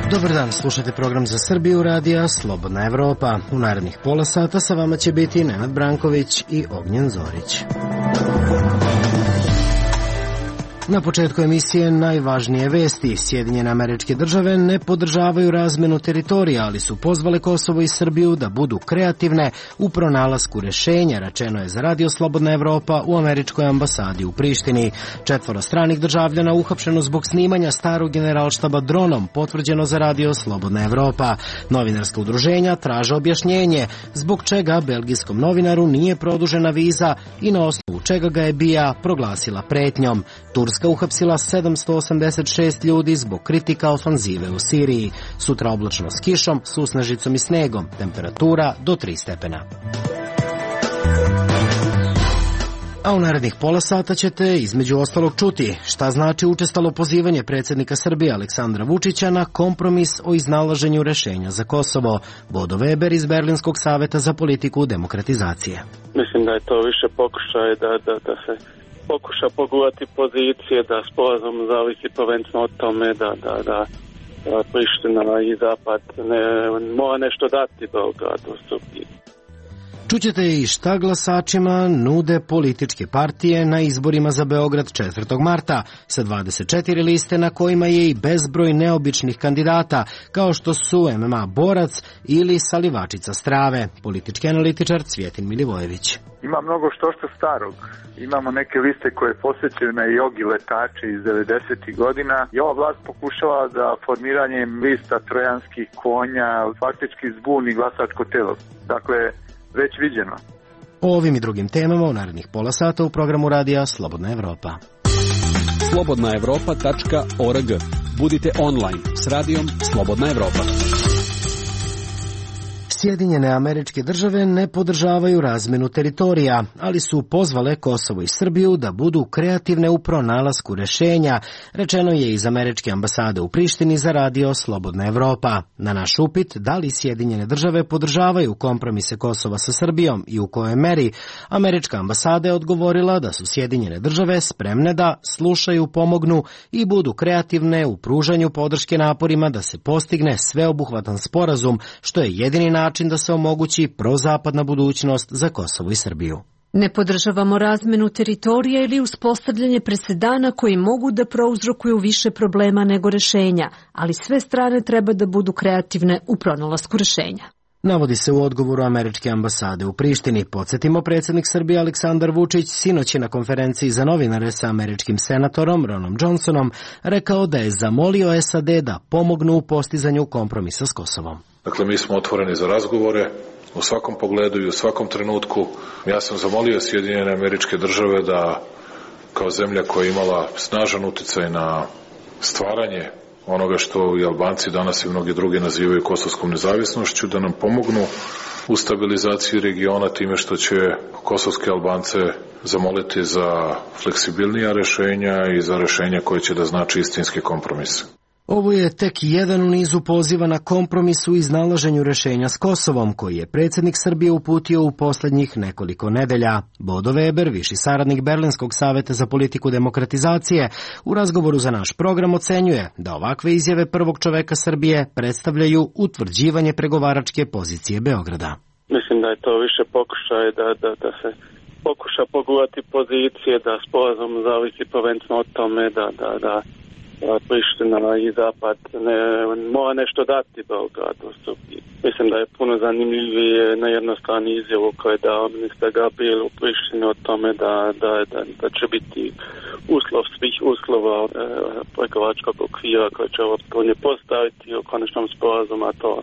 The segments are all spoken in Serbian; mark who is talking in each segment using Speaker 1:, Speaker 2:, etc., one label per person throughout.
Speaker 1: Dobar dan, slušate program za Srbiju radija Slobodna Evropa. U narednih pola sata sa vama će biti Nenad Branković i Ognjen Zorić. Na početku emisije najvažnije vesti. Sjedinjene Američke Države ne podržavaju razmenu teritorija, ali su pozvale Kosovo i Srbiju da budu kreativne u pronalasku rešenja, rečeno je za Radio Slobodna Evropa u američkoj ambasadi u Prištini. 4 stranih državljana uhapšeno zbog snimanja starog generalštaba dronom, potvrđeno za Radio Slobodna Evropa. Novinarska udruženja traže objašnjenje zbog čega belgijskom novinaru nije produžena viza i na osnovu čega ga je BIA proglasila pretnjom. Turska uhapsila 786 ljudi zbog kritika ofanzive u Siriji. Sutra oblačno s kišom, susnežicom i snegom. Temperatura do 3 stepena. A u narednih pola sata ćete između ostalog čuti šta znači učestalo pozivanje predsjednika Srbije Aleksandra Vučića na kompromis o iznalaženju rešenja za Kosovo. Bodo Weber iz Berlinskog saveta za politiku demokratizacije.
Speaker 2: Mislim da je to više pokušaj da se pokuša pogurati pozicije, da sporazum zavisi prvenstveno od tome da Priština i Zapad mora nešto dati Beogradu Srbiji.
Speaker 1: Čućete i šta glasačima nude političke partije na izborima za Beograd 4. marta sa 24 liste na kojima je i bezbroj neobičnih kandidata, kao što su MMA borac ili salivačica strave. Politički analitičar Cvjetin Milivojević.
Speaker 3: Ima mnogo što starog. Imamo neke liste koje posjećaju na jogi letače iz 90. godina i ova vlast pokušava da formiranjem lista trojanskih konja faktički zbuni glasačko telo. Dakle, već viđeno.
Speaker 1: O ovim i drugim temama u narednih pola sata u programu radija Slobodna Evropa.
Speaker 4: slobodnaevropa.org. Budite online s radijom Slobodna Evropa.
Speaker 1: Sjedinjene Američke Države ne podržavaju razmenu teritorija, ali su pozvale Kosovo i Srbiju da budu kreativne u pronalasku rešenja, rečeno je iz američke ambasade u Prištini za Radio Slobodna Evropa. Na naš upit da li Sjedinjene Države podržavaju kompromise Kosova sa Srbijom i u kojoj meri, američka ambasada je odgovorila da su Sjedinjene Države spremne da slušaju, pomognu i budu kreativne u pružanju podrške naporima da se postigne sveobuhvatan sporazum, što je jedini način da se omogući prozapadna budućnost za Kosovo i Srbiju.
Speaker 5: Ne podržavamo razmenu teritorija ili uspostavljanje presedana koji mogu da prouzrokuju više problema nego rešenja, ali sve strane treba da budu kreativne u pronalasku rešenja.
Speaker 1: Navodi se u odgovoru američke ambasade u Prištini. Podsjetimo, predsjednik Srbije Aleksandar Vučić sinoć je na konferenciji za novinare sa američkim senatorom Ronom Johnsonom rekao da je zamolio SAD da pomognu u postizanju kompromisa s Kosovom.
Speaker 6: Dakle, mi smo otvoreni za razgovore u svakom pogledu i u svakom trenutku. Ja sam zamolio Sjedinjene Američke Države da, kao zemlja koja je imala snažan uticaj na stvaranje onoga što i Albanci danas i mnogi drugi nazivaju kosovskom nezavisnošću, da nam pomognu u stabilizaciji regiona time što će kosovske Albance zamoliti za fleksibilnija rešenja i za rešenja koje će da znači istinski kompromis.
Speaker 1: Ovo je tek jedan u nizu poziva na kompromis u iznalaženju rešenja s Kosovom, koji je predsjednik Srbije uputio u posljednjih nekoliko nedelja. Bodo Weber, viši saradnik Berlinskog saveta za politiku demokratizacije, u razgovoru za naš program ocenjuje da ovakve izjave prvog čoveka Srbije predstavljaju utvrđivanje pregovaračke pozicije Beograda.
Speaker 2: Mislim da je to više pokušaj da se pokuša pogurati pozicije, da sporazum zavisi prvenstveno od tome da Priština i Zapad mora nešto dati Beogradu Srbiji. Mislim da je puno zanimljivije na jednoj strani izjavu koje je dao ministar Gabriel u Prištini o tome da će biti uslov svih uslova pregovaračkog okvira koje će Evropska unija postaviti u konačnom sporazumu, a to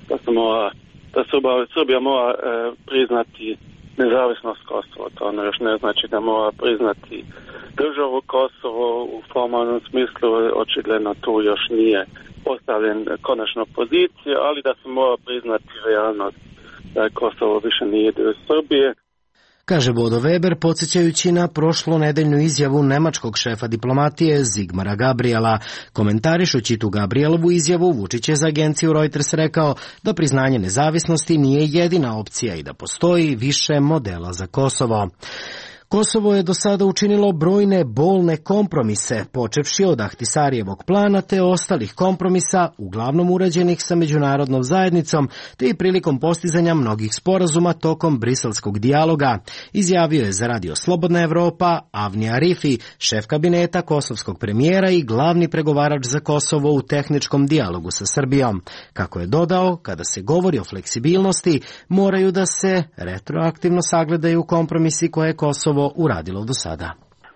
Speaker 2: da Srbija mora priznati nezavisnost Kosova. To ono još ne znači da mora priznati državu Kosovo u formalnom smislu, očigledno tu još nije postavljen konačna pozicija, ali da se mora priznati realnost da Kosovo više nije dio Srbije.
Speaker 1: Kaže Bodo Weber, podsjećajući na prošlonedeljnu izjavu nemačkog šefa diplomatije Zigmara Gabriela. Komentarišući tu Gabrielovu izjavu, Vučić je za agenciju Reuters rekao da priznanje nezavisnosti nije jedina opcija i da postoji više modela za Kosovo. Kosovo je do sada učinilo brojne bolne kompromise, počevši od Ahtisarijevog plana te ostalih kompromisa, uglavnom urađenih sa međunarodnom zajednicom, te i prilikom postizanja mnogih sporazuma tokom briselskog dijaloga, izjavio je za Radio Slobodna Evropa Avni Arifi, šef kabineta kosovskog premijera i glavni pregovarač za Kosovo u tehničkom dijalogu sa Srbijom. Kako je dodao, kada se govori o fleksibilnosti, moraju da se retroaktivno sagledaju kompromisi koje je Kosovo uradilo do sada.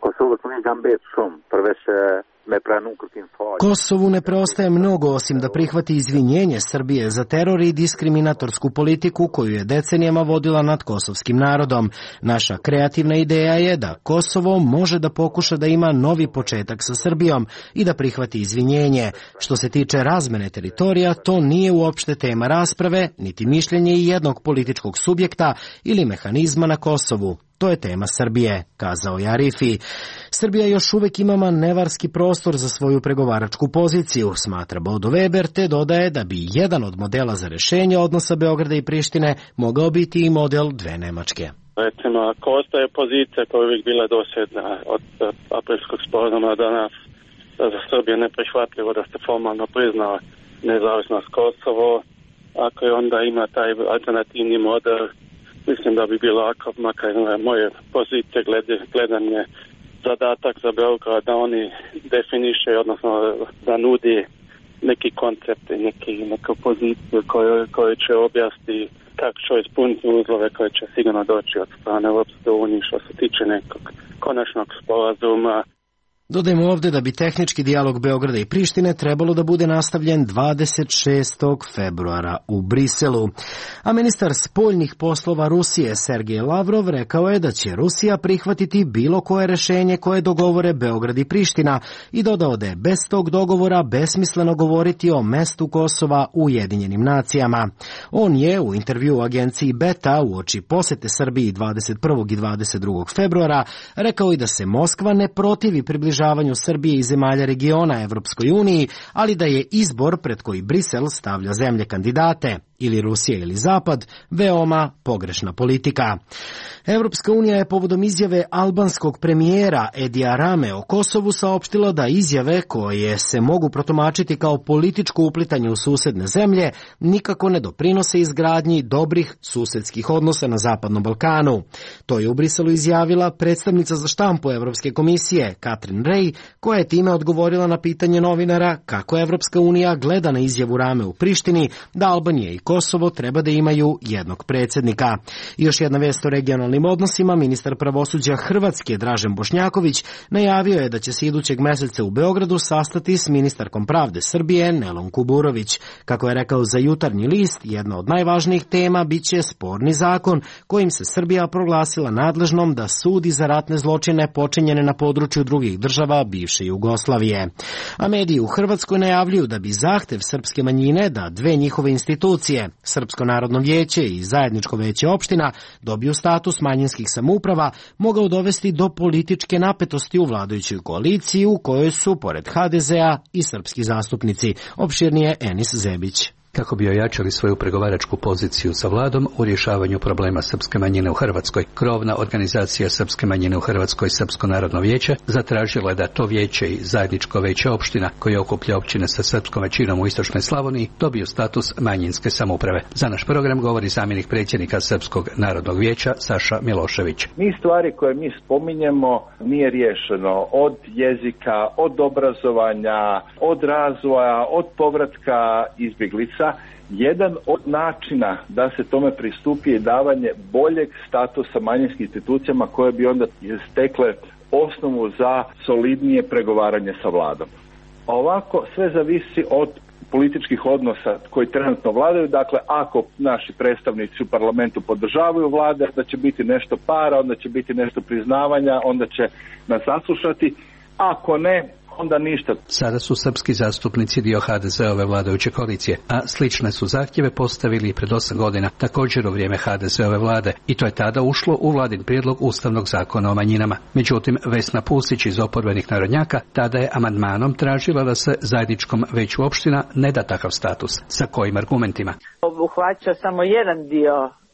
Speaker 1: Kosovu ne preostaje mnogo osim da prihvati izvinjenje Srbije za teror i diskriminatorsku politiku koju je decenijama vodila nad kosovskim narodom. Naša kreativna ideja je da Kosovo može da pokuša da ima novi početak sa Srbijom i da prihvati izvinjenje. Što se tiče razmene teritorija, to nije uopšte tema rasprave, niti mišljenje jednog političkog subjekta ili mehanizma na Kosovu. To je tema Srbije, kazao je Arifi. Srbija još uvek ima manevarski prostor za svoju pregovaračku poziciju, smatra Bodo Weber, te dodaje da bi jedan od modela za rešenje odnosa Beograda i Prištine mogao biti i model dve Nemačke.
Speaker 2: Recimo, ako ostaje pozicija koja je uvijek bila dosljedna od aprilskog sporazuma danas, da za Srbije neprihvatljivo da se formalno prizna nezavisnost Kosovo, ako je onda ima taj alternativni model, mislim da bi bilo ako, makar moje pozicije gledanje zadatak za Beograd da oni definiše, odnosno da nudi neki koncept, neku poziciju koju će objasniti kako će ispuniti uzlove koje će sigurno doći od strane Europske unije što se tiče nekog konačnog sporazuma.
Speaker 1: Dodajmo ovdje da bi tehnički dijalog Beograda i Prištine trebalo da bude nastavljen 26. februara u Briselu. A ministar spoljnih poslova Rusije Sergej Lavrov rekao je da će Rusija prihvatiti bilo koje rešenje koje dogovore Beograd i Priština i dodao da je bez tog dogovora besmisleno govoriti o mestu Kosova u Ujedinjenim nacijama. On je u intervju u agenciji Beta uoči posete Srbiji 21. i 22. februara rekao i da se Moskva ne protivi približavanju Srbije i zemalja regiona Evropskoj uniji, ali da je izbor pred koji Brisel stavlja zemlje kandidate, ili Rusija ili Zapad, veoma pogrešna politika. Evropska unija je povodom izjave albanskog premijera Edija Rame o Kosovu saopštila da izjave koje se mogu protumačiti kao političko uplitanje u susedne zemlje nikako ne doprinose izgradnji dobrih susedskih odnosa na Zapadnom Balkanu. To je u Briselu izjavila predstavnica za štampu Evropske komisije Katrin Rej, koja je time odgovorila na pitanje novinara kako Evropska unija gleda na izjavu Rame u Prištini da Albanija i Kosovo treba da imaju jednog predsjednika. I još jedna vest o regionalnim odnosima, ministar pravosuđa Hrvatske Dražen Bošnjaković najavio je da će se idućeg meseca u Beogradu sastati s ministarkom pravde Srbije Nelom Kuburović. Kako je rekao za Jutarnji list, jedna od najvažnijih tema biće sporni zakon kojim se Srbija proglasila nadležnom da sudi za ratne zločine počinjene na području drugih država bivše Jugoslavije. A mediji u Hrvatskoj najavljuju da bi zahtev srpske manjine da dve njihove institucije, Srpsko narodno vijeće i Zajedničko veće opština, dobiju status manjinskih samouprava, mogao dovesti do političke napetosti u vladajućoj koaliciji u kojoj su, pored HDZ-a, i srpski zastupnici. Opširnije Enis Zebić.
Speaker 7: Kako bi ojačali svoju pregovaračku poziciju sa vladom u rješavanju problema srpske manjine u Hrvatskoj, krovna organizacija srpske manjine u Hrvatskoj, Srpsko narodno vijeće, zatražila je da to vijeće i Zajedničko veće opština, koje okuplja općine sa srpskom većinom u istočnoj Slavoniji, dobiju status manjinske samouprave. Za naš program govori zamjenik predsjednika Srpskog narodnog vijeća Saša Milošević.
Speaker 8: Mi stvari koje mi spominjemo nije riješeno od jezika, od obrazovanja, od razvoja, od povratka izbjeglica. Jedan od načina da se tome pristupi je davanje boljeg statusa manjinskim institucijama koje bi onda stekle osnovu za solidnije pregovaranje sa vladom. Ovako sve zavisi od političkih odnosa koji trenutno vladaju. Dakle, ako naši predstavnici u parlamentu podržavaju vlade, da će biti nešto para, onda će biti nešto priznavanja, onda će nas saslušati. Ako ne, onda ništa.
Speaker 7: Sada su srpski zastupnici dio HDZ-ove vladajuće koalicije, a slične su zahtjeve postavili i pred 8 godina, također u vrijeme HDZ-ove vlade, i to je tada ušlo u vladin prijedlog Ustavnog zakona o manjinama. Međutim, Vesna Pusić iz oporbenih narodnjaka tada je amandmanom tražila da se Zajedničkom veću opština ne da takav status. Sa kojim argumentima?
Speaker 9: Obuhvaća samo jedan dio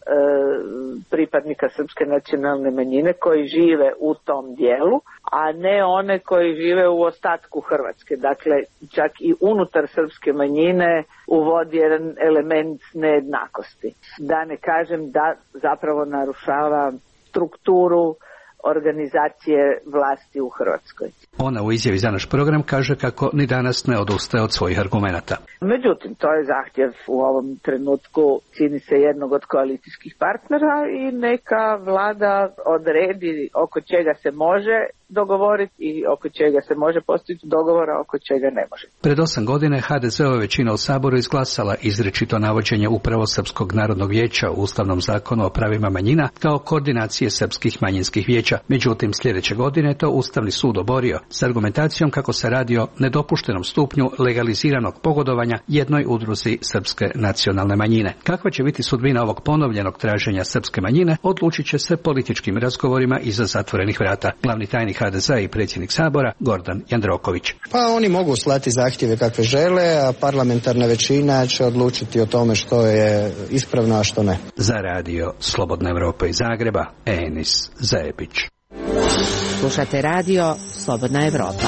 Speaker 9: pripadnika srpske nacionalne manjine koji žive u tom dijelu, a ne one koji žive u ostatku Hrvatske. Dakle, čak i unutar srpske manjine uvodi jedan element nejednakosti. Da ne kažem da zapravo narušava strukturu organizacije vlasti u Hrvatskoj.
Speaker 7: Ona u izjavi za naš program kaže kako ni danas ne odustaje od svojih argumenata.
Speaker 9: Međutim, to je zahtjev u ovom trenutku, čini se, jednog od koalicijskih partnera i neka vlada odredi oko čega se može dogovoriti i oko čega se može postići dogovora, oko čega ne može.
Speaker 7: Pred 8 godina HDZ-ova većina u Saboru izglasala izričito navođenje upravo Srpskog narodnog vijeća u Ustavnom zakonu o pravima manjina kao koordinacije srpskih manjinskih vijeća. Međutim, sljedeće godine to Ustavni sud oborio s argumentacijom kako se radi o nedopuštenom stupnju legaliziranog pogodovanja jednoj udruzi srpske nacionalne manjine. Kakva će biti sudbina ovog ponovljenog traženja srpske manjine, odlučit će se političkim razgovorima iza zatvorenih vrata. Glavni tajnik HDZ-a i predsjednik Sabora Gordan Jandroković.
Speaker 10: Pa oni mogu slati zahtjeve kakve žele, a parlamentarna većina će odlučiti o tome što je ispravno, a što ne.
Speaker 7: Za radio Slobodna Evropa iz Zagreba, Enis Zebić.
Speaker 11: Slušate radio Slobodna Evropa.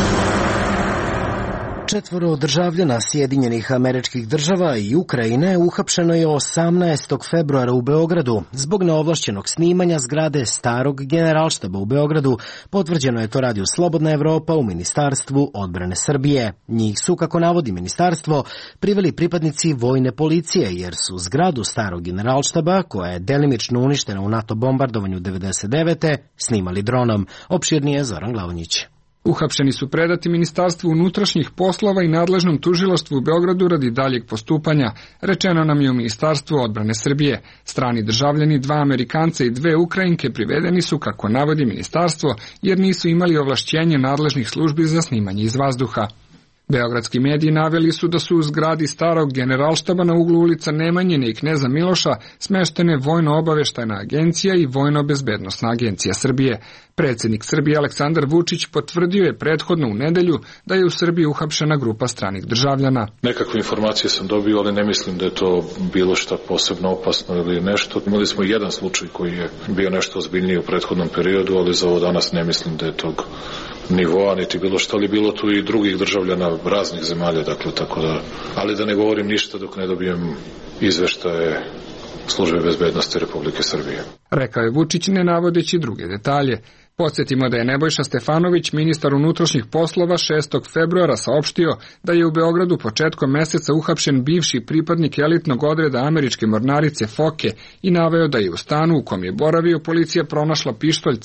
Speaker 1: 4 državljana Sjedinjenih Američkih Država i Ukrajine uhapšeno je 18. februara u Beogradu zbog neovlašćenog snimanja zgrade starog generalštaba u Beogradu. Potvrđeno je to radio Slobodna Evropa u Ministarstvu odbrane Srbije. Njih su, kako navodi ministarstvo, priveli pripadnici vojne policije jer su zgradu starog generalštaba, koja je delimično uništena u NATO bombardovanju 1999. snimali dronom. Opširnije Zoran Glavonjić.
Speaker 12: Uhapšeni su predati Ministarstvu unutrašnjih poslova i nadležnom tužilaštvu u Beogradu radi daljeg postupanja, rečeno nam je u Ministarstvu odbrane Srbije. Strani državljani, 2 Amerikanca i 2 Ukrajinke privedeni su, kako navodi ministarstvo, jer nisu imali ovlašćenje nadležnih službi za snimanje iz vazduha. Beogradski mediji naveli su da su u zgradi starog generalštaba na uglu ulica Nemanjine i Kneza Miloša smeštene Vojno-obaveštajna agencija i Vojno-bezbednosna agencija Srbije. Predsjednik Srbije Aleksandar Vučić potvrdio je prethodno u nedelju da je u Srbiji uhapšena grupa stranih državljana.
Speaker 6: Nekakve informacije sam dobio, ali ne mislim da je to bilo šta posebno opasno ili nešto. Imali smo jedan slučaj koji je bio nešto ozbiljniji u prethodnom periodu, ali za ovo danas ne mislim da je tog nivoa, niti bilo što, ali bilo tu i drugih državljana raznih zemalja, dakle, tako da, ali da ne govorim ništa dok ne dobijem izveštaje Službe bezbednosti Republike Srbije.
Speaker 12: Rekao je Vučić, ne navodeći druge detalje. Podsjetimo da je Nebojša Stefanović, ministar unutrašnjih poslova, 6. februara saopštio da je u Beogradu početkom meseca uhapšen bivši pripadnik elitnog odreda američke mornarice Foke i naveo da je u stanu u kom je boravio policija pronašla pištolj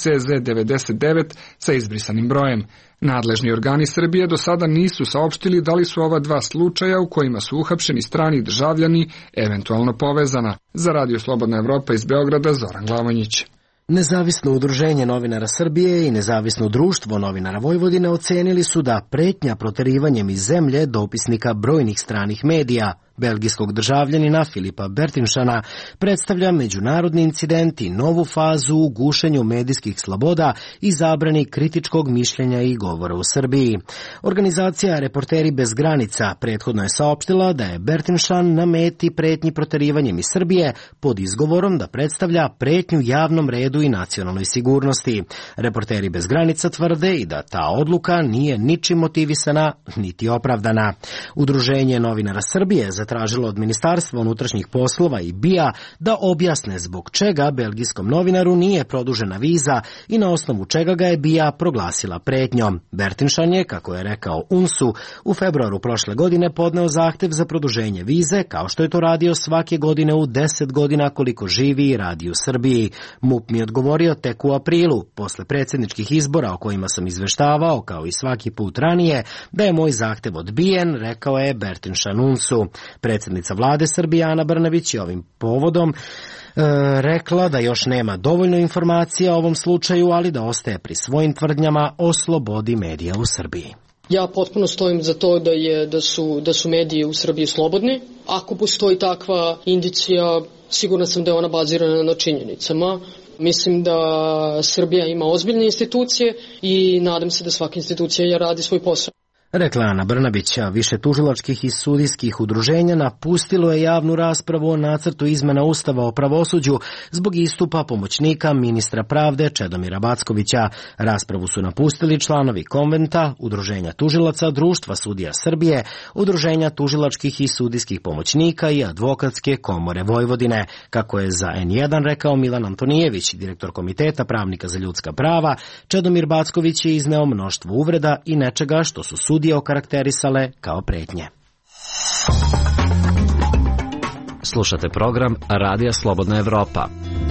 Speaker 12: CZ-99 sa izbrisanim brojem. Nadležni organi Srbije do sada nisu saopštili da li su ova 2 slučaja u kojima su uhapšeni strani državljani eventualno povezana. Za radio Slobodna Evropa iz Beograda, Zoran Glavonjić.
Speaker 1: Nezavisno udruženje novinara Srbije i Nezavisno društvo novinara Vojvodine ocenili su da pretnja proterivanjem iz zemlje dopisnika brojnih stranih medija, belgijskog državljanina Filipa Bertinšana, predstavlja međunarodni incident i novu fazu u gušenju medijskih sloboda i zabrani kritičkog mišljenja i govora u Srbiji. Organizacija Reporteri bez granica prethodno je saopštila da je Bertinšan na meti pretnji proterivanjem iz Srbije pod izgovorom da predstavlja pretnju javnom redu i nacionalnoj sigurnosti. Reporteri bez granica tvrde i da ta odluka nije ničim motivisana niti opravdana. Udruženje novinara Srbije zatražilo od Ministarstva unutrašnjih poslova i BIA da objasne zbog čega belgijskom novinaru nije produžena viza i na osnovu čega ga je BIA proglasila pretnjom. Bertinšan je, kako je rekao UNSU, u februaru prošle godine podneo zahtev za produženje vize, kao što je to radio svake godine u 10 godina koliko živi i radi u Srbiji. MUP mi je odgovorio tek u aprilu, posle predsjedničkih izbora o kojima sam izveštavao, kao i svaki put ranije, da je moj zahtev odbijen, rekao je Bertinšan UNSU. Predsjednica vlade Srbije Ana Brnabić je ovim povodom rekla da još nema dovoljno informacija o ovom slučaju, ali da ostaje pri svojim tvrdnjama o slobodi medija u Srbiji.
Speaker 13: Ja potpuno stojim za to da su mediji u Srbiji slobodni. Ako postoji takva indicija, sigurna sam da je ona bazirana na činjenicama. Mislim da Srbija ima ozbiljne institucije i nadam se da svaka institucija radi svoj posao.
Speaker 1: Rekla Ana Brnabić, a više tužilačkih i sudijskih udruženja napustilo je javnu raspravu o nacrtu izmena Ustava o pravosuđu zbog istupa pomoćnika ministra pravde Čedomira Backovića. Raspravu su napustili članovi Konventa, Udruženja tužilaca, Društva sudija Srbije, Udruženja tužilačkih i sudijskih pomoćnika i Advokatske komore Vojvodine. Kako je za N1 rekao Milan Antonijević, direktor Komiteta pravnika za ljudska prava, Čedomir Backović je izneo mnoštvo uvreda i nečega što su sudije okarakterisale kao pretnje.
Speaker 14: Slušate program Radija Slobodna Evropa.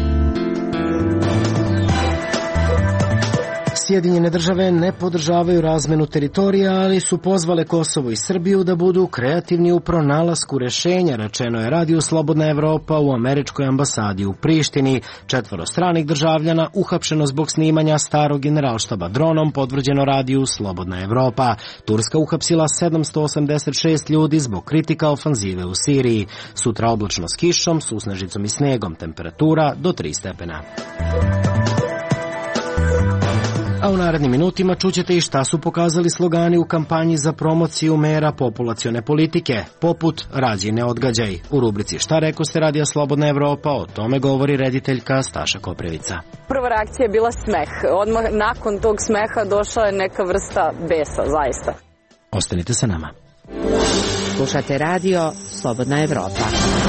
Speaker 1: Sjedinjene države ne podržavaju razmenu teritorija, ali su pozvale Kosovo i Srbiju da budu kreativni u pronalasku rešenja, rečeno je Radiju Slobodna Evropa u američkoj ambasadi u Prištini. 4 stranih državljana uhapšeno zbog snimanja starog generalštaba dronom, potvrđeno Radiju Slobodna Evropa. Turska uhapsila 786 ljudi zbog kritika ofanzive u Siriji. Sutra oblačno s kišom, susnežicom i snegom, temperatura do 3 stepena. A u narednim minutima čućete i šta su pokazali slogani u kampanji za promociju mera populacione politike, poput Rađi ne odgađaj. U rubrici Šta rekoste Radija Slobodna Evropa, o tome govori rediteljka Staša Koprivica.
Speaker 15: Prva reakcija je bila smeh. Odmah nakon tog smeha došla je neka vrsta besa, zaista.
Speaker 1: Ostanite sa nama.
Speaker 11: Slušate Radio Slobodna Evropa.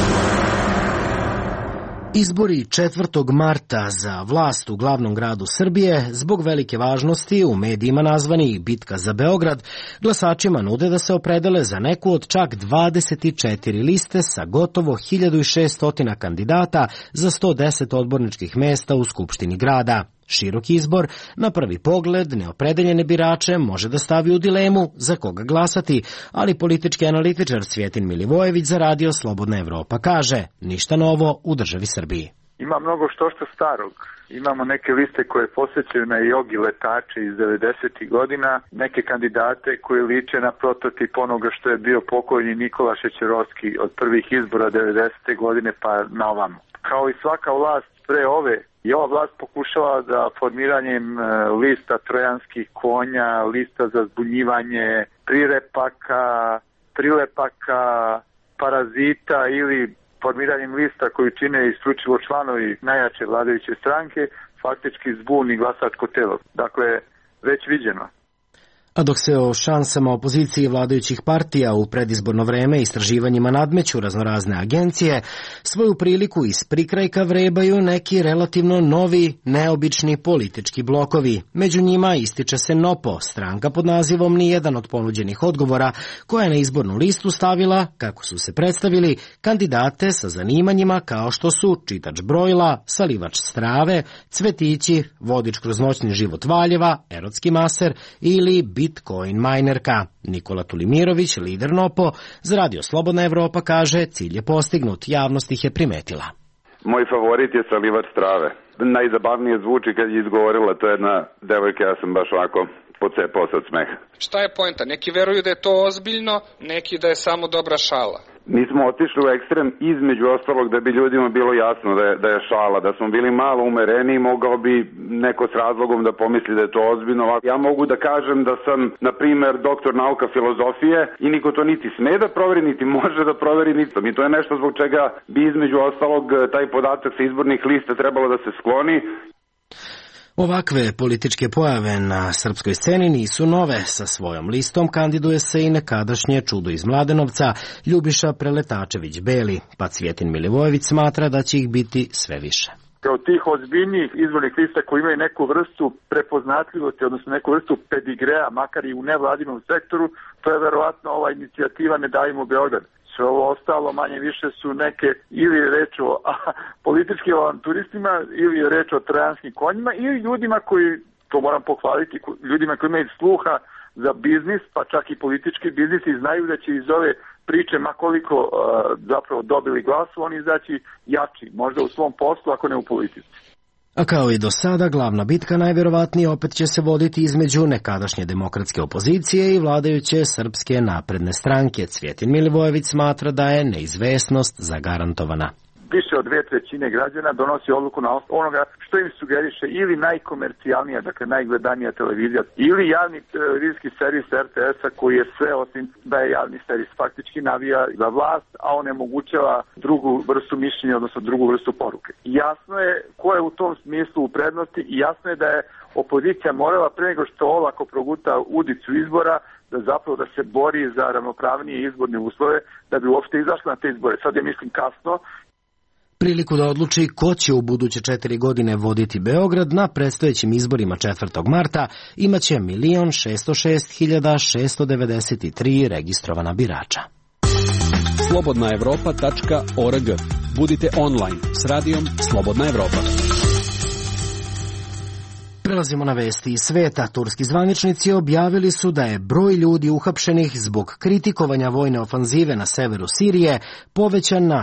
Speaker 1: Izbori 4. marta za vlast u glavnom gradu Srbije, zbog velike važnosti u medijima nazvani Bitka za Beograd, glasačima nude da se opredele za neku od čak 24 liste sa gotovo 1600 kandidata za 110 odborničkih mesta u Skupštini grada. Širok izbor, na prvi pogled, neopredeljene birače može da stavi u dilemu za koga glasati, ali politički analitičar Cvjetin Milivojević za Radio Slobodna Evropa kaže, ništa novo u državi Srbiji.
Speaker 3: Ima mnogo što starog. Imamo neke liste koje posjećaju na jogi letače iz 90. godina, neke kandidate koji liče na prototip onoga što je bio pokojni Nikola Šećerovski od prvih izbora 90. godine pa na ovamo. Kao i svaka vlast pre ove, i ova vlast pokušava da formiranjem lista trojanskih konja, lista za zbunjivanje, prilepaka, parazita ili formiranjem lista koju čine isključivo članovi najjače vladajuće stranke, faktički zbuni glasačko telo. Dakle, već viđeno.
Speaker 1: A dok se o šansama opozicije vladajućih partija u predizborno vreme istraživanjima nadmeću raznorazne agencije, svoju priliku iz prikrajka vrebaju neki relativno novi, neobični politički blokovi. Među njima ističe se NOPO, stranka pod nazivom Nijedan od ponuđenih odgovora, koja je na izbornu listu stavila, kako su se predstavili, kandidate sa zanimanjima kao što su čitač brojila, salivač strave, cvetići, vodič kroz noćni život Valjeva, erotski maser ili Bitcoin minerka. Nikola Tulimirović, lider NOPO, za Radio Slobodna Evropa kaže, cilj je postignut, javnost ih je primetila.
Speaker 16: Moj favorit je salivač strave. Najzabavnije zvuči kad je izgovorila, to je jedna devojka, ja sam baš ovako pocepao sad smeha.
Speaker 12: Šta je poenta? Neki veruju da je to ozbiljno, neki da je samo dobra šala.
Speaker 16: Mi smo otišli u ekstrem između ostalog da bi ljudima bilo jasno da je šala, da smo bili malo umereni, mogao bi neko s razlogom da pomisli da je to ozbiljno. Ja mogu da kažem da sam, na primer, doktor nauka filozofije i niko to niti sme da proveri, niti može da proveri, niti. I to je nešto zbog čega bi između ostalog taj podatak sa izbornih lista trebalo da se skloni.
Speaker 1: Ovakve političke pojave na srpskoj sceni nisu nove. Sa svojom listom kandiduje se i nekadašnje čudo iz Mladenovca Ljubiša Preletačević-Beli, pa Cvjetin Milivojević smatra da će ih biti sve više.
Speaker 3: Kao tih ozbiljnijih izbornih lista koji imaju neku vrstu prepoznatljivosti, odnosno neku vrstu pedigrea, makar i u nevladinom sektoru, to je verovatno ova inicijativa Ne davimo Beograd. Sve ovo ostalo manje više su neke, ili je reč o političkim avanturistima, ili je reč o trojanskim konjima, ili ljudima koji, to moram pohvaliti, ljudima koji imaju sluha za biznis, pa čak i politički biznis, i znaju da će iz ove priče, makoliko zapravo dobili glasu, oni izaći jači, možda u svom poslu, ako ne u politici.
Speaker 1: A kao i do sada, glavna bitka najvjerovatnije opet će se voditi između nekadašnje demokratske opozicije i vladajuće Srpske napredne stranke. Cvjetin Milivojević smatra da je neizvesnost zagarantovana.
Speaker 3: više od 2/3 građana donosi odluku na osnovu onoga što im sugeriše ili najkomercijalnija, dakle najgledanija televizija, ili javni televizijski servis RTS-a koji je sve osim da je javni servis, faktički navija za vlast, a onemogućava drugu vrstu mišljenja, odnosno drugu vrstu poruke. Jasno je ko je u tom smislu u prednosti i jasno je da je opozicija morala pre nego što olako proguta udicu izbora da se bori za ravnopravnije izborne uslove da bi uopšte izašla na te izbore. Sad je mislim kasno.
Speaker 1: Priliku da odluči ko će u buduće 4 godine voditi Beograd na predstojećim izborima 4. marta imaće 1.606.693 registrovana birača.
Speaker 4: Slobodnaevropa.org. Budite online s radijom Slobodna Evropa.
Speaker 1: Prelazimo na vesti iz sveta. Turski zvaničnici objavili su da je broj ljudi uhapšenih zbog kritikovanja vojne ofanzive na severu Sirije povećan na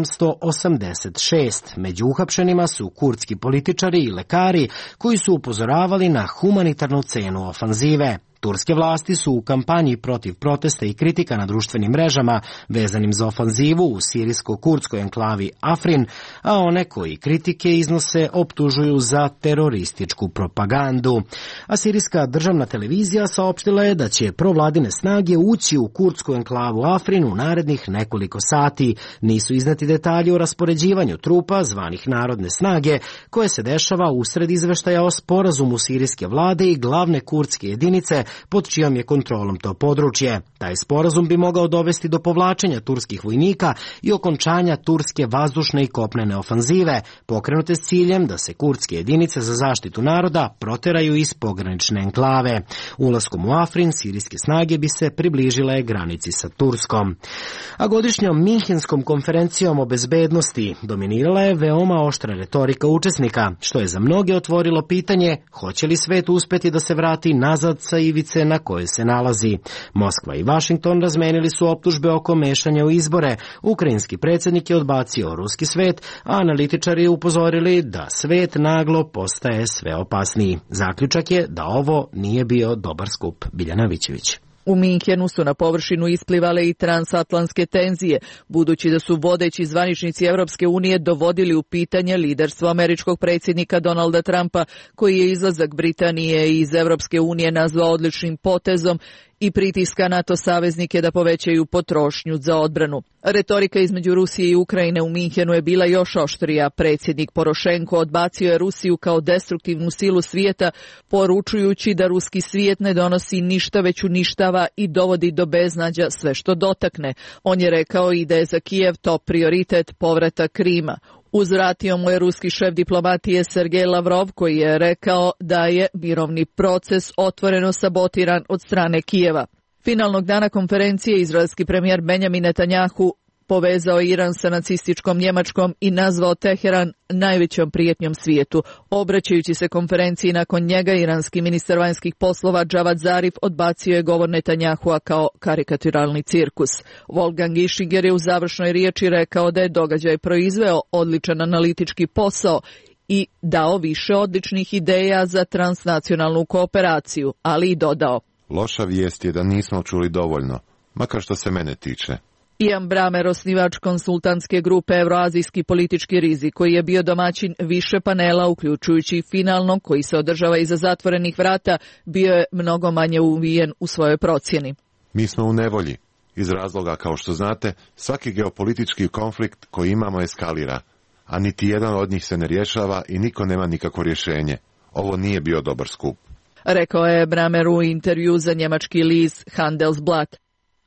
Speaker 1: 786. Među uhapšenima su kurdski političari i lekari koji su upozoravali na humanitarnu cenu ofanzive. Turske vlasti su u kampanji protiv protesta i kritika na društvenim mrežama vezanim za ofanzivu u sirijsko-kurdskoj enklavi Afrin, a one koji kritike iznose optužuju za terorističku propagandu. A sirijska državna televizija saopštila je da će provladine snage ući u kurdsku enklavu Afrin u narednih nekoliko sati. Nisu izneti detalji o raspoređivanju trupa zvanih narodne snage, koje se dešava usred izveštaja o sporazumu sirijske vlade i glavne kurdske jedinice pod čijom je kontrolom to područje. Taj sporazum bi mogao dovesti do povlačenja turskih vojnika i okončanja turske vazdušne i kopnene ofanzive, pokrenute s ciljem da se kurdske jedinice za zaštitu naroda proteraju iz pogranične enklave. Ulaskom u Afrin, sirijske snage bi se približile granici sa Turskom. A godišnjom Minhenskom konferencijom o bezbednosti dominirala je veoma oštra retorika učesnika, što je za mnoge otvorilo pitanje hoće li svet uspeti da se vrati nazad sa ivice na kojoj se nalazi. Moskva i Vašington razmenili su optužbe oko mešanja u izbore. Ukrajinski predsjednik je odbacio ruski svet, a analitičari upozorili da svet naglo postaje sve opasniji. Zaključak je da ovo nije bio dobar skup. Biljana Vićević.
Speaker 17: U Minhenu su na površinu isplivale i transatlantske tenzije, budući da su vodeći zvaničnici Evropske unije dovodili u pitanje liderstvo američkog predsjednika Donalda Trumpa, koji je izlazak Britanije iz Evropske unije nazvao odličnim potezom i pritiska NATO saveznike da povećaju potrošnju za odbranu. Retorika između Rusije i Ukrajine u Minhenu je bila još oštrija. Predsjednik Porošenko odbacio je Rusiju kao destruktivnu silu svijeta, poručujući da ruski svijet ne donosi ništa već uništava i dovodi do beznađa sve što dotakne. On je rekao i da je za Kijev top prioritet povratak Krima. Uzvratio mu je ruski šef diplomatije Sergej Lavrov, koji je rekao da je mirovni proces otvoreno sabotiran od strane Kijeva. Finalnog dana konferencije izraelski premijer Benjamin Netanjahu povezao Iran sa nacističkom Njemačkom i nazvao Teheran najvećom prijetnjom svijetu. Obraćajući se konferenciji nakon njega, iranski ministar vanjskih poslova Javad Zarif odbacio je govor Netanjahua kao karikaturalni cirkus. Wolfgang Ischinger je u završnoj riječi rekao da je događaj proizveo odličan analitički posao i dao više odličnih ideja za transnacionalnu kooperaciju, ali i dodao:
Speaker 18: loša vijest je da nismo čuli dovoljno, makar što se mene tiče.
Speaker 17: Ian Bramer, osnivač konsultantske grupe Euroazijski politički rizik, koji je bio domaćin više panela, uključujući finalnog koji se održava iza zatvorenih vrata, bio je mnogo manje uvijen u svojoj procjeni.
Speaker 18: Mi smo u nevolji. Iz razloga, kao što znate, svaki geopolitički konflikt koji imamo eskalira, a niti jedan od njih se ne rješava i niko nema nikakvo rješenje. Ovo nije bio dobar skup,
Speaker 17: rekao je Bramer u intervju za njemački list Handelsblatt.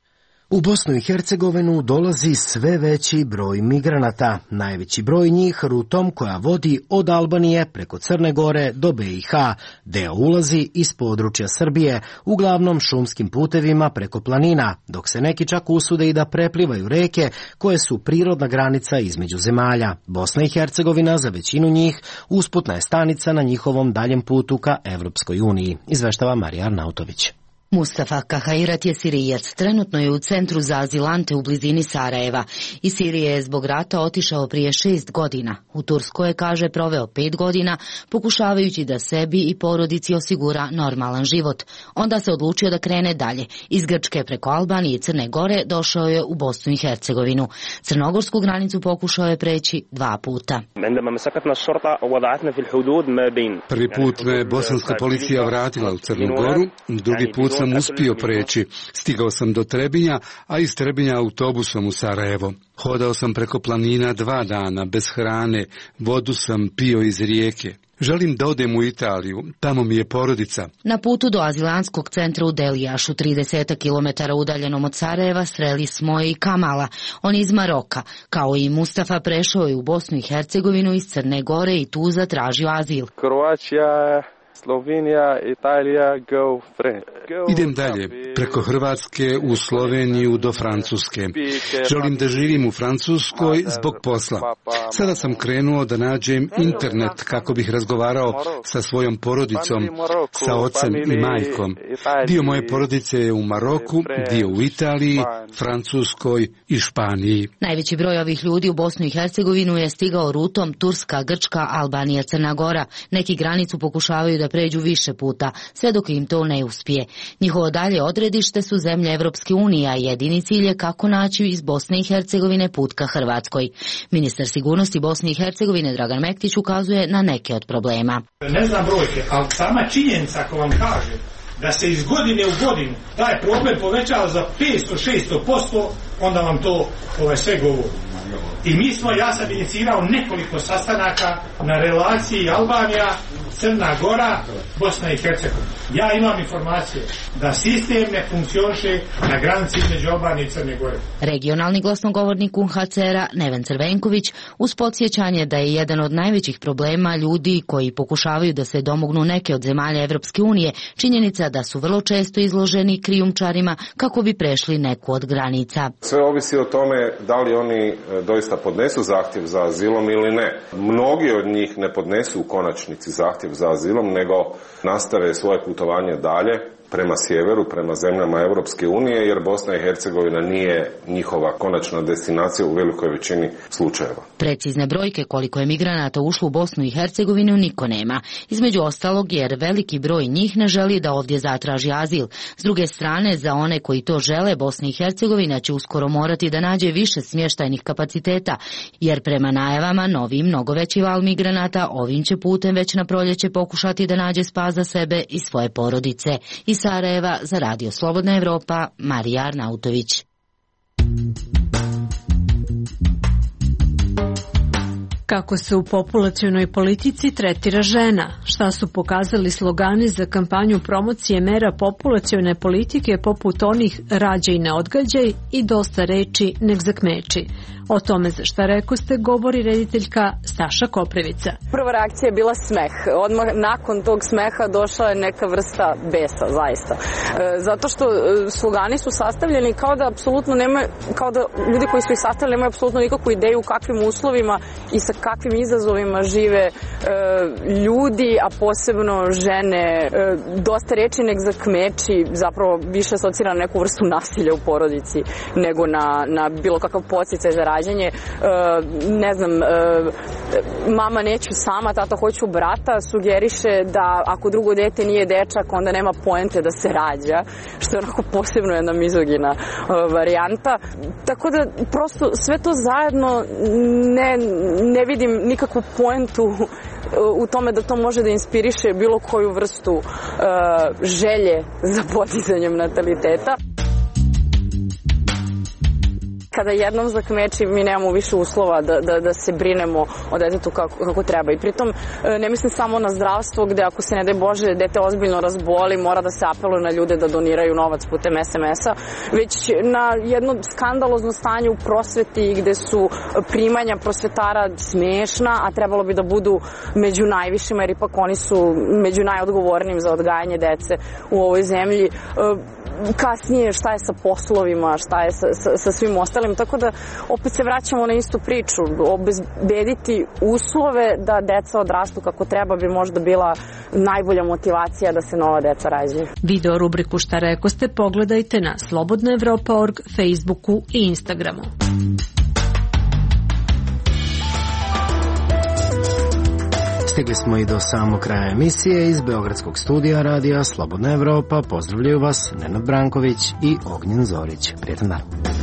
Speaker 1: U Bosnu i Hercegovinu dolazi sve veći broj migranata, najveći broj njih rutom koja vodi od Albanije preko Crne Gore do BiH. Deo ulazi iz područja Srbije, uglavnom šumskim putevima preko planina, dok se neki čak usude i da preplivaju reke koje su prirodna granica između zemalja. Bosna i Hercegovina za većinu njih usputna je stanica na njihovom daljem putu ka Evropskoj uniji, izveštava Marija Arnautović.
Speaker 19: Mustafa Kahairat je Sirijac, trenutno je u centru za azilante u blizini Sarajeva. Iz Sirije je zbog rata otišao prije 6 godina. U Turskoj je, kaže, proveo 5 godina pokušavajući da sebi i porodici osigura normalan život. Onda se odlučio da krene dalje. Iz Grčke preko Albanije i Crne Gore došao je u Bosnu i Hercegovinu. Crnogorsku granicu pokušao je preći 2 puta.
Speaker 20: Prvi put me bosanska policija vratila u Crnu Goru, drugi put sam uspio preći. Stigao sam do Trebinja, a iz Trebinja autobusom u Sarajevo. Hodao sam preko planina 2 dana, bez hrane, vodu sam pio iz rijeke. Želim da odem u Italiju, tamo mi je porodica.
Speaker 19: Na putu do azilantskog centra u Delijašu, 30 km udaljenom od Sarajeva, sreli smo i Kamala. On je iz Maroka. Kao i Mustafa, prešao je u Bosnu i Hercegovinu iz Crne Gore i tu zatražio azil.
Speaker 21: Kroacija, Slovenija, Italija, go France.
Speaker 20: Idem dalje, preko Hrvatske u Sloveniju do Francuske. Želim da živim u Francuskoj zbog posla. Sada sam krenuo da nađem internet kako bih razgovarao sa svojom porodicom, sa ocem i majkom. Dio moje porodice je u Maroku, dio u Italiji, Francuskoj i Španiji.
Speaker 19: Najveći broj ovih ljudi u Bosnu i Hercegovinu je stigao rutom Turska, Grčka, Albanija, Crna Gora. Neki granicu pokušavaju da pređu više puta, sve dok im to ne uspije. Njihovo dalje odredište su zemlje Evropske unije, a jedini cilj je kako naći iz Bosne i Hercegovine put ka Hrvatskoj. Ministar sigurnosti Bosne i Hercegovine Dragan Mektić ukazuje na neke od problema.
Speaker 22: Ne znam brojke, ali sama činjenica ako vam kaže da se iz godine u godinu taj problem povećava za 500-600%, onda vam to sve govori. I ja sam inicirao nekoliko sastanaka na relaciji Albanija, Crna Gora, Bosna i Hercegovina. Ja imam informacije da sistem ne funkcioniše na granici između Albanije i Crne Gore.
Speaker 19: Regionalni glasnogovornik UNHCR-a Neven Crvenković uz podsjećanje da je jedan od najvećih problema ljudi koji pokušavaju da se domognu neke od zemalja Evropske unije činjenica da su vrlo često izloženi krijumčarima kako bi prešli neku od granica.
Speaker 23: Sve ovisi o tome da li oni doista podnesu zahtjev za azilom ili ne. Mnogi od njih ne podnesu u konačnici zahtjev za azilom, nego nastave svoje putovanje dalje prema sjeveru, prema zemljama Europske unije, jer Bosna i Hercegovina nije njihova konačna destinacija u velikoj većini slučajeva.
Speaker 19: Precizne brojke koliko je migranata ušlo u Bosnu i Hercegovinu niko nema. Između ostalog jer veliki broj njih ne želi da ovdje zatraži azil. S druge strane, za one koji to žele, Bosna i Hercegovina će uskoro morati da nađe više smještajnih kapaciteta, jer prema najavama novi mnogo veći val migranata ovim će putem već na proljeće pokušati da nađe spas za sebe i svoje porodice. Iz Sarajeva za Radio Slobodna Evropa, Marija Arnautović.
Speaker 5: Kako se u populacionoj politici tretira žena? Šta su pokazali slogani za kampanju promocije mera populacione politike poput onih rađaj ne odgađaj i dosta reči nek zakmeči? O tome za šta rekoste govori rediteljka Staša Koprivica.
Speaker 15: Prva reakcija je bila smeh. Odmah nakon tog smeha došla je neka vrsta besa, zaista. Zato što slogani su sastavljeni kao da apsolutno nema, kao da ljudi koji su ih sastavili nemaju apsolutno nikakvu ideju u kakvim uslovima i sa kakvim izazovima žive ljudi, a posebno žene. Dosta reči nek zakmeči zapravo više asocira na neku vrstu nasilja u porodici nego na bilo kakav podsticaj za rađanje. Ne znam, mama neću sama, tata hoću brata, sugeriše da ako drugo dete nije dečak, onda nema poente da se rađa, što je onako posebno jedna mizogina varijanta. Tako da prosto sve to zajedno ne vidim nikakvu poentu u tome da to može da inspiriše bilo koju vrstu želje za podizanjem nataliteta. Kada jednom zakmeči, mi nemamo više uslova da se brinemo o detetu kako treba. I pritom ne mislim samo na zdravstvo, gde ako se ne daj Bože dete ozbiljno razboli, mora da se apeluje na ljude da doniraju novac putem SMS-a, već na jedno skandalozno stanje u prosveti gde su primanja prosvetara smešna, a trebalo bi da budu među najvišima, jer ipak oni su među najodgovornijim za odgajanje dece u ovoj zemlji. Kasnije šta je sa poslovima, šta je sa svim ostalim. ostalim, tako da opet se vraćamo na istu priču. Obezbediti uslove da deca odrastu kako treba bi možda bila najbolja motivacija da se nova deca rađaju.
Speaker 5: Video rubriku Šta rekoste pogledajte na slobodnaevropa.org, Facebooku i Instagramu.
Speaker 1: Stigli smo i do samog kraja emisije. Iz Beogradskog studija radija Slobodna Evropa pozdravljaju vas Nenad Branković i Ognjen Zorić. Prijetan dan.